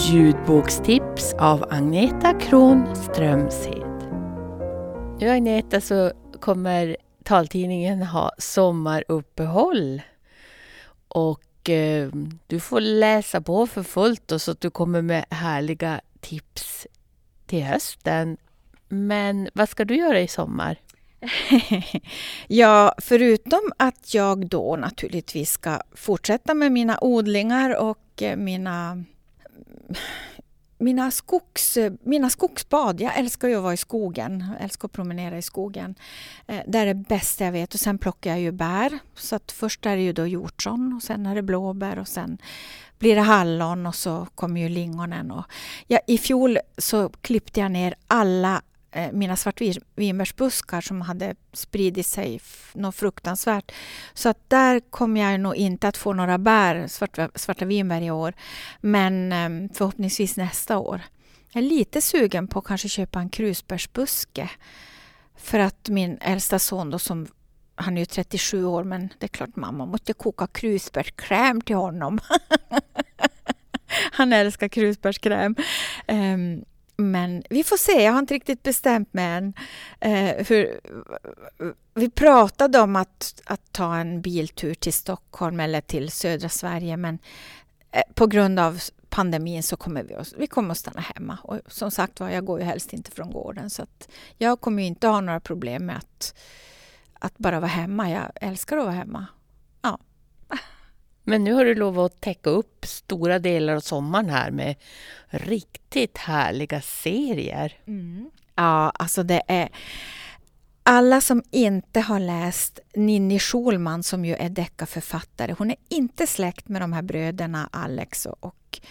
Ljudbokstips av Agneta Kron Strömshed. Nu Agneta så kommer taltidningen ha sommaruppehåll och du får läsa på för fullt och så att du kommer med härliga tips till hösten. Men vad ska du göra i sommar? Ja, förutom att jag då naturligtvis ska fortsätta med mina odlingar och mina skogsbad. Jag älskar ju att vara i skogen. Jag älskar att promenera i skogen. Det är det bästa jag vet. Och sen plockar jag ju bär. Så att först är det ju då hjortron och sen är det blåbär och sen blir det hallon och så kommer ju lingonen. Och i fjol så klippte jag ner alla mina svartvinbärsbuskar som hade spridit sig något fruktansvärt. Så att där kommer jag nog inte att få några bär, svarta vinbär i år. Men förhoppningsvis nästa år. Jag är lite sugen på att kanske köpa en krusbärsbuske. För att min äldsta son då, han är ju 37 år, men det är klart mamma måste koka krusbärskräm till honom. Han älskar krusbärskräm. Men vi får se, jag har inte riktigt bestämt mig än. Vi pratade om att ta en biltur till Stockholm eller till södra Sverige. Men på grund av pandemin så kommer vi kommer att stanna hemma. Och som sagt var, jag går ju helst inte från gården. Så att jag kommer inte ha några problem med att bara vara hemma. Jag älskar att vara hemma. Ja. Men nu har du lov att täcka upp stora delar av sommaren här med riktigt härliga serier. Mm. Ja, alltså det är alla som inte har läst Ninni Schulman som ju är deckarförfattare. Hon är inte släkt med de här bröderna Alex och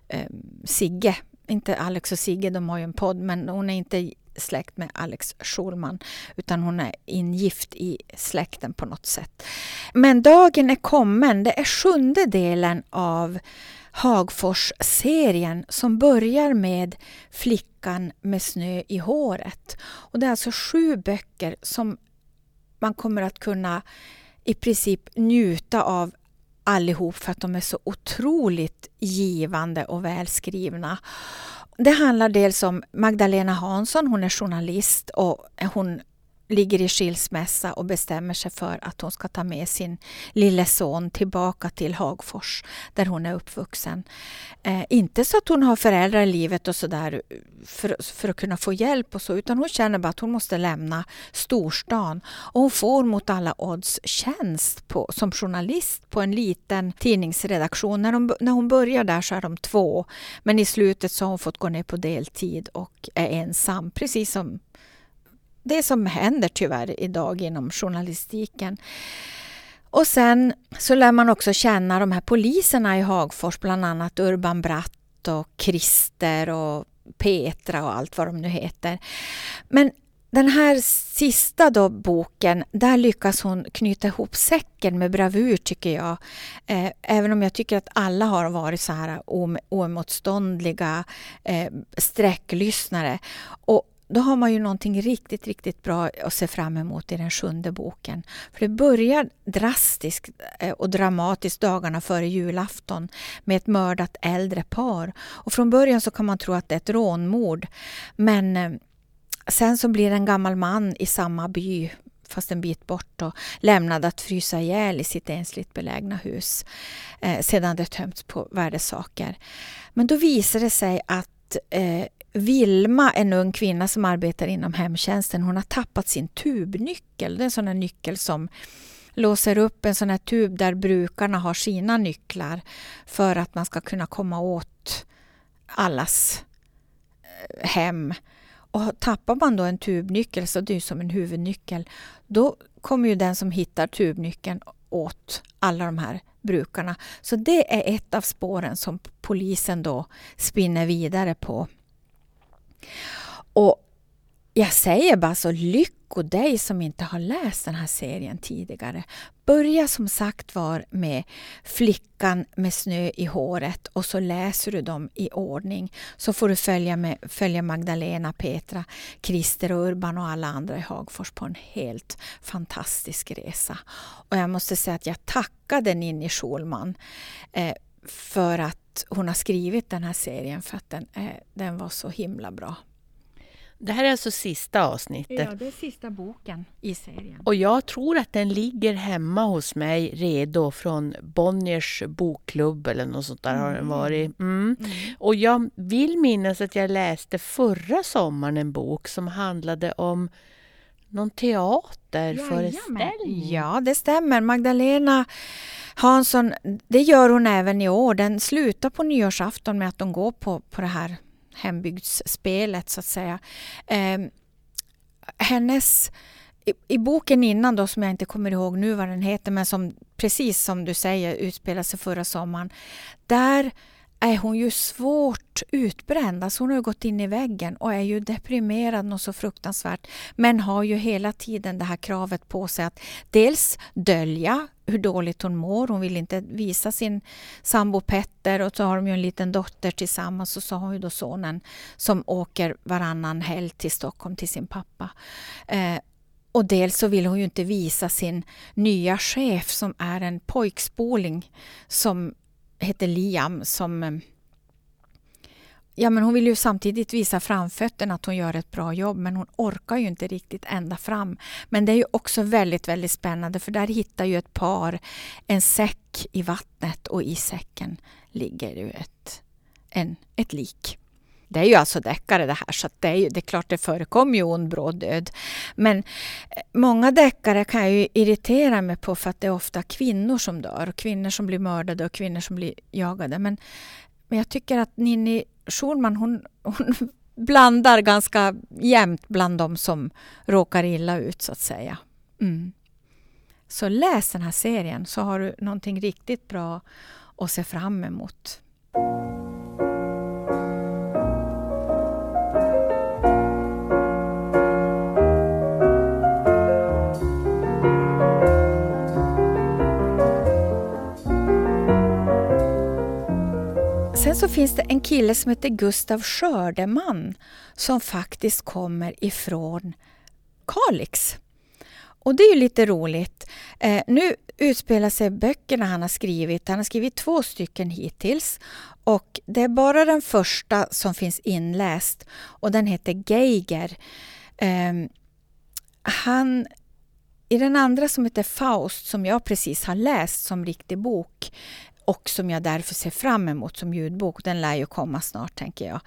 Sigge. Inte Alex och Sigge, de har ju en podd, men hon är inte släkt med Alex Schulman utan hon är ingift i släkten på något sätt. Men dagen är kommen, det är 7:e delen av Hagfors-serien som börjar med Flickan med snö i håret. Och det är alltså 7 böcker som man kommer att kunna i princip njuta av allihop för att de är så otroligt givande och välskrivna. Det handlar dels om Magdalena Hansson, hon är journalist och hon ligger i skilsmässa och bestämmer sig för att hon ska ta med sin lille son tillbaka till Hagfors där hon är uppvuxen. Inte så att hon har föräldrar i livet och sådär för att kunna få hjälp och så, utan hon känner bara att hon måste lämna storstan. Och hon får mot alla odds tjänst som journalist på en liten tidningsredaktion. När hon börjar där så är de 2, men i slutet så har hon fått gå ner på deltid och är ensam, precis som det som händer tyvärr idag inom journalistiken. Och sen så lär man också känna de här poliserna i Hagfors, bland annat Urban Bratt och Christer och Petra och allt vad de nu heter. Men den här sista då boken, där lyckas hon knyta ihop säcken med bravur tycker jag. Även om jag tycker att alla har varit så här oemotståndliga sträcklyssnare. Och då har man ju någonting riktigt, riktigt bra att se fram emot i den 7:e boken. För det börjar drastiskt och dramatiskt dagarna före julafton med ett mördat äldre par. Och från början så kan man tro att det är ett rånmord. Men sen så blir en gammal man i samma by, fast en bit bort, och lämnad att frysa ihjäl i sitt ensligt belägna hus sedan det tömts på värdesaker. Men då visar det sig att Vilma, en ung kvinna som arbetar inom hemtjänsten, hon har tappat sin tubnyckel. Det är en sån här nyckel som låser upp en sån här tub där brukarna har sina nycklar för att man ska kunna komma åt allas hem. Och tappar man då en tubnyckel, så det är som en huvudnyckel, då kommer ju den som hittar tubnyckeln åt alla de här brukarna. Så det är ett av spåren som polisen då spinner vidare på. Och jag säger bara så, lycko dig som inte har läst den här serien tidigare. Börja som sagt var med Flickan med snö i håret och så läser du dem i ordning. Så får du följa Magdalena, Petra, Christer och Urban och alla andra i Hagfors på en helt fantastisk resa. Och jag måste säga att jag tackade Ninni Schulman. för att hon har skrivit den här serien, för att den var så himla bra. Det här är alltså sista avsnittet. Ja, det är sista boken i serien. Och jag tror att den ligger hemma hos mig redo från Bonniers bokklubb eller något sånt där har den varit. Och jag vill minnas att jag läste förra sommaren en bok som handlade om någon teaterföreställning. Ja, det stämmer. Magdalena Hansson, det gör hon även i år. Den slutar på nyårsafton med att de går på det här hembygdsspelet så att säga. Hennes i boken innan då, som jag inte kommer ihåg nu vad den heter, men som precis som du säger utspelar sig förra sommaren, där är hon ju svårt utbränd. Alltså hon har ju gått in i väggen och är ju deprimerad och så fruktansvärt, men har ju hela tiden det här kravet på sig att dels dölja hur dåligt hon mår. Hon vill inte visa sin sambo Petter, och så har de ju en liten dotter tillsammans, och så har ju då sonen som åker varannan helg till Stockholm till sin pappa. Och dels så vill hon ju inte visa sin nya chef som är en pojkspoling som heter Liam, som men hon vill ju samtidigt visa framfötterna att hon gör ett bra jobb, men hon orkar ju inte riktigt ända fram. Men det är ju också väldigt, väldigt spännande, för där hittar ju ett par en säck i vattnet, och i säcken ligger ju ett lik. Det är ju alltså deckare det här, så att det är klart det förekommer ju ond bråd död. Men många deckare kan jag ju irritera mig på, för att det är ofta kvinnor som dör, kvinnor som blir mördade och kvinnor som blir jagade. Men jag tycker att Ninni Schulman, hon blandar ganska jämnt bland de som råkar illa ut så att säga. Så läs den här serien, så har du någonting riktigt bra att se fram emot. Sen så finns det en kille som heter Gustav Skördeman som faktiskt kommer ifrån Kalix. Och det är ju lite roligt. Nu utspelar sig böckerna han har skrivit. Han har skrivit 2 stycken hittills. Och det är bara den första som finns inläst. Och den heter Geiger. I den andra som heter Faust, som jag precis har läst som riktig bok, och som jag därför ser fram emot som ljudbok. Den lär ju komma snart, tänker jag.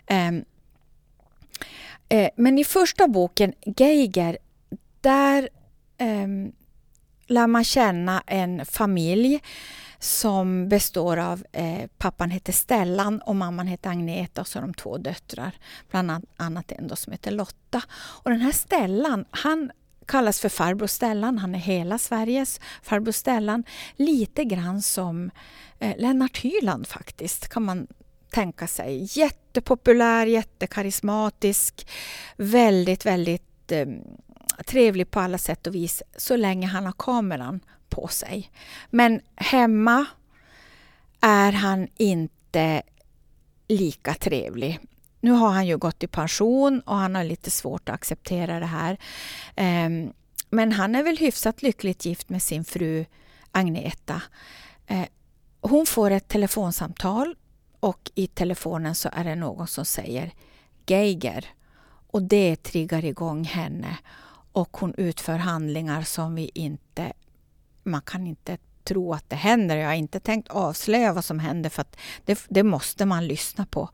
Men i första boken, Geiger, där lär man känna en familj som består av pappan heter Stellan och mamman heter Agneta, och så har de 2 döttrar. Bland annat en då som heter Lotta. Och den här Stellan, han kallas för farbror Stellan. Han är hela Sveriges farbror Stellan. Lite grann som Lennart Hyland faktiskt, kan man tänka sig. Jättepopulär, jättekarismatisk. Väldigt, väldigt trevlig på alla sätt och vis, så länge han har kameran på sig. Men hemma är han inte lika trevlig. Nu har han ju gått i pension och han har lite svårt att acceptera det här. Men han är väl hyfsat lyckligt gift med sin fru Agneta. Hon får ett telefonsamtal, och i telefonen så är det någon som säger Geiger. Och det triggar igång henne, och hon utför handlingar som man kan inte tro att det händer. Jag har inte tänkt avslöja vad som händer, för att det måste man lyssna på.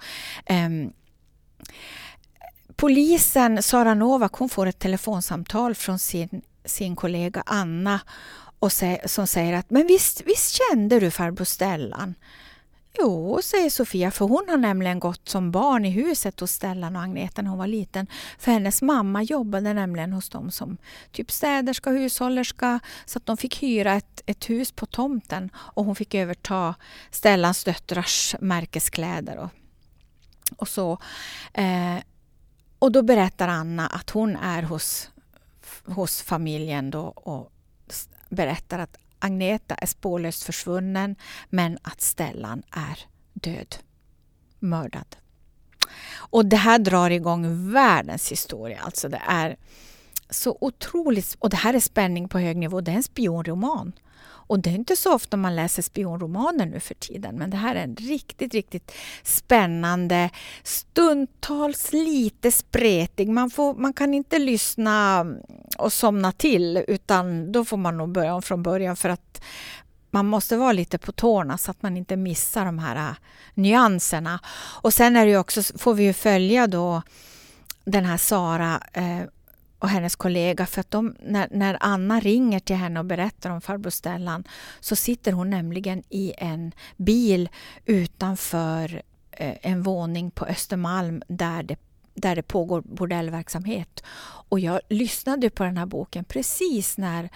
Polisen Sara Novak, hon får ett telefonsamtal från sin kollega Anna, och som säger att men visst kände du farbror Stellan? Jo, säger Sofia, för hon har nämligen gått som barn i huset hos Stellan och Agneta när hon var liten. För hennes mamma jobbade nämligen hos dem som typ städerska, hushållerska, så att de fick hyra ett hus på tomten, och hon fick överta Stellans döttrars märkeskläder och så. Och då berättar Anna att hon är hos familjen då, och berättar att Agneta är spårlöst försvunnen, men att Stellan är död, mördad. Och det här drar igång världens historia. Alltså det är Så otroligt, och det här är spänning på hög nivå, det är en spionroman. Och det är inte så ofta man läser spionromaner nu för tiden, men det här är en riktigt, riktigt spännande, stundtals lite spretig. Man kan inte lyssna och somna till, utan då får man nog börja om från början, för att man måste vara lite på tårna så att man inte missar de här nyanserna. Och sen är det ju också, får vi ju följa då den här Sara och hennes kollega, för att när Anna ringer till henne och berättar om farbror Stellan, så sitter hon nämligen i en bil utanför en våning på Östermalm där det pågår bordellverksamhet. Och jag lyssnade på den här boken precis när,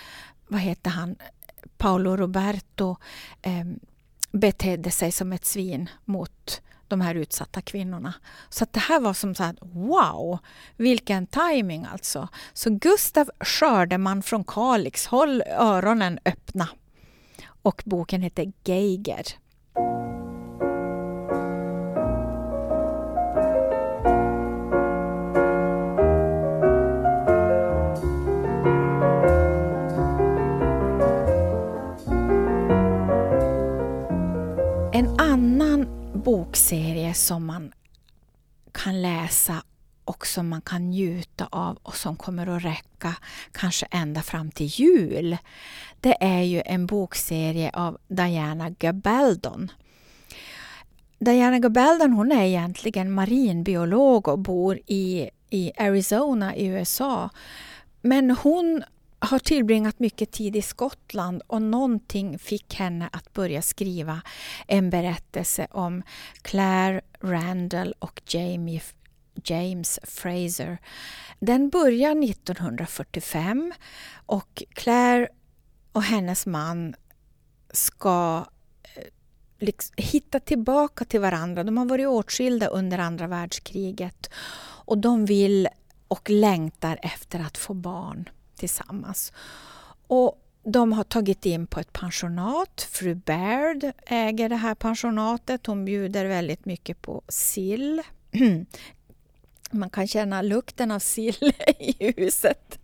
Paolo Roberto betedde sig som ett svin mot de här utsatta kvinnorna. Så att det här var som sagt, wow, vilken timing alltså. Så Gustav Skördeman från Kalix, håll öronen öppna. Och boken heter Geiger. En annan bokserie som man kan läsa och som man kan njuta av och som kommer att räcka kanske ända fram till jul, det är ju en bokserie av Diana Gabaldon. Diana Gabaldon, hon är egentligen marinbiolog och bor i Arizona i USA. Men hon har tillbringat mycket tid i Skottland, och någonting fick henne att börja skriva en berättelse om Claire Randall och James Fraser. Den börjar 1945 och Claire och hennes man ska hitta tillbaka till varandra. De har varit åtskilda under andra världskriget och de vill och längtar efter att få barn tillsammans. Och de har tagit in på ett pensionat. Fru Baird äger det här pensionatet. Hon bjuder väldigt mycket på sill. Man kan känna lukten av sill i huset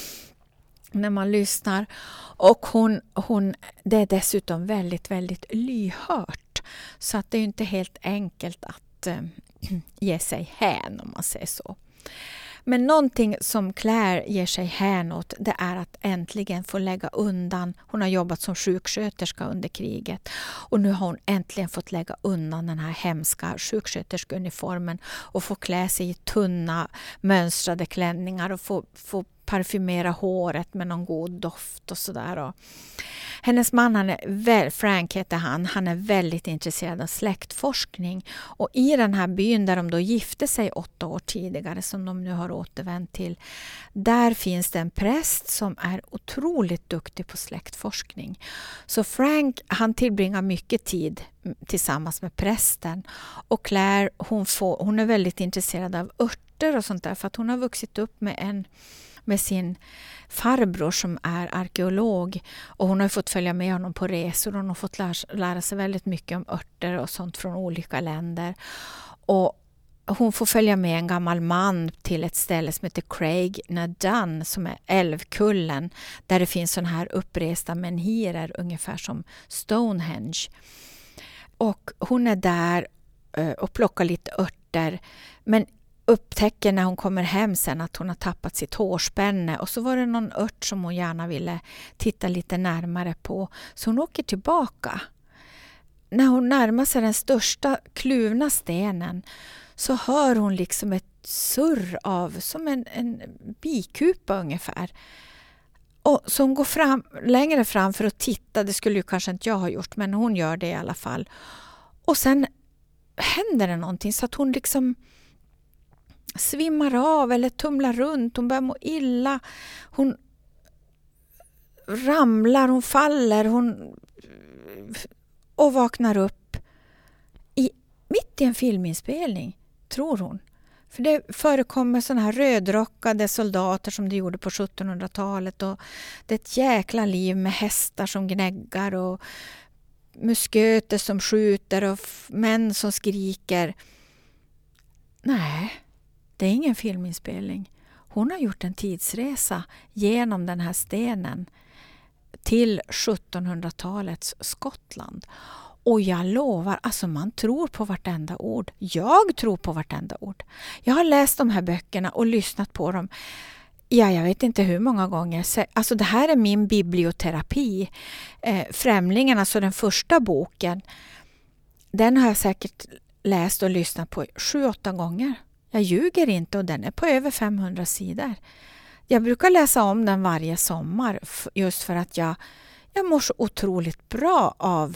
när man lyssnar. Och hon det är dessutom väldigt, väldigt lyhört. Så att det är inte helt enkelt att ge sig hän, om man säger så. Men någonting som Claire ger sig hän åt, det är att äntligen få lägga undan. Hon har jobbat som sjuksköterska under kriget och nu har hon äntligen fått lägga undan den här hemska sjuksköterskeuniformen och få klä sig i tunna mönstrade klänningar och få parfymera håret med någon god doft och sådär. Hennes man, Frank heter han är väldigt intresserad av släktforskning, och i den här byn där de då gifte sig 8 år tidigare, som de nu har återvänt till, där finns det en präst som är otroligt duktig på släktforskning. Så Frank, han tillbringar mycket tid tillsammans med prästen, och Claire, hon är väldigt intresserad av örter och sånt där, för att hon har vuxit upp med sin farbror som är arkeolog, och hon har fått följa med honom på resor och hon har fått lära sig väldigt mycket om örter och sånt från olika länder. Och hon får följa med en gammal man till ett ställe som heter Craig Nadan, som är Älvkullen, där det finns sån här uppresta menhirer ungefär som Stonehenge. Och hon är där och plockar lite örter, men upptäcker när hon kommer hem sen att hon har tappat sitt hårspänne, och så var det någon ört som hon gärna ville titta lite närmare på, så hon åker tillbaka. När hon närmar sig den största kluvna stenen så hör hon liksom ett surr av som en bikupa ungefär. Och så hon går längre fram för att titta, det skulle ju kanske inte jag ha gjort, men hon gör det i alla fall. Och sen händer det någonting så att hon liksom svimmar av eller tumlar runt. Hon börjar må illa. Hon ramlar, hon faller, och vaknar upp mitt i en filminspelning, tror hon. För det förekommer såna här rödrockade soldater som det gjorde på 1700-talet, och det är ett jäkla liv med hästar som gnäggar och musköter som skjuter och män som skriker. Nej, det är ingen filminspelning. hon har gjort en tidsresa genom den här stenen till 1700-talets Skottland. Och jag lovar, alltså man tror på vartenda ord. Jag tror på vartenda ord. Jag har läst de här böckerna och lyssnat på dem. Ja, jag vet inte hur många gånger. Alltså det här är min biblioterapi. Främlingen, alltså den första boken, den har jag säkert läst och lyssnat på 7-8 gånger. Jag ljuger inte och den är på över 500 sidor. Jag brukar läsa om den varje sommar just för att jag mår så otroligt bra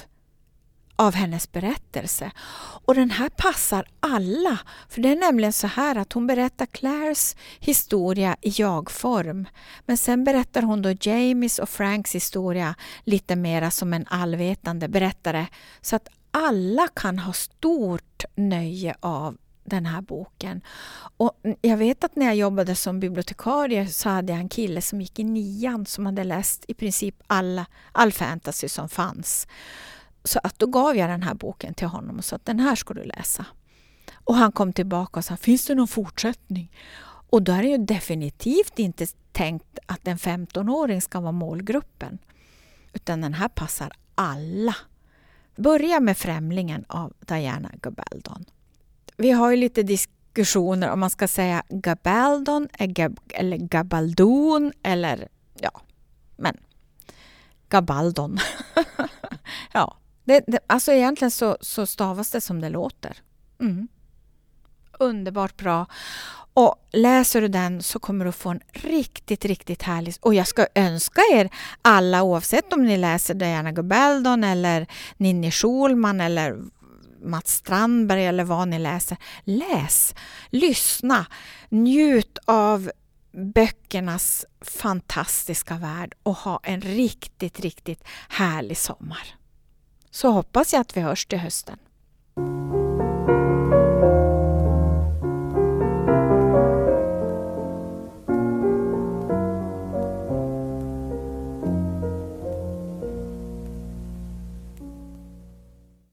av hennes berättelse. Och den här passar alla. För det är nämligen så här att hon berättar Claires historia i jag-form. Men sen berättar hon då Jamies och Franks historia lite mera som en allvetande berättare. Så att alla kan ha stort nöje av den här boken. Och jag vet att när jag jobbade som bibliotekarie så hade jag en kille som gick i 9:an som hade läst i princip all fantasy som fanns. Så att då gav jag den här boken till honom och sa att den här ska du läsa. Och han kom tillbaka och sa, finns det någon fortsättning? Och då är det ju definitivt inte tänkt att en 15-åring ska vara målgruppen. Utan den här passar alla. Börja med Främlingen av Diana Gabaldon. Vi har ju lite diskussioner om man ska säga Gabaldon eller Gabaldon eller men Gabaldon. Ja, alltså egentligen så stavas det som det låter. Underbart bra. Och läser du den så kommer du få en riktigt, riktigt härlig... Och jag ska önska er alla, oavsett om ni läser Diana Gabaldon eller Ninni Schulman eller Mats Strandberg eller vad ni läser. Läs, lyssna, njut av böckernas fantastiska värld och ha en riktigt, riktigt härlig sommar. Så hoppas jag att vi hörs till hösten.